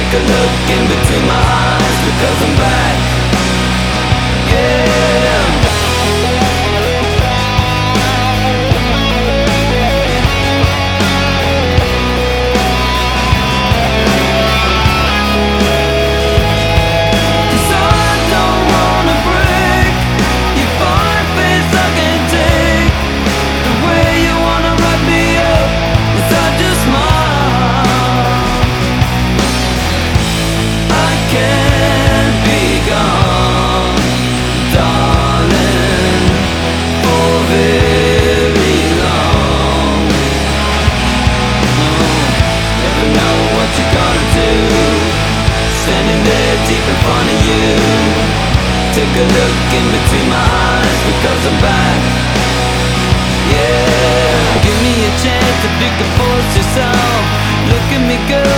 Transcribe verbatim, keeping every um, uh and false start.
Take a look in between my eyes, because I'm back. Yeah. Take a look in between my eyes, because I'm back. Yeah. Give me a chance to be composed yourself. Look at me, girl.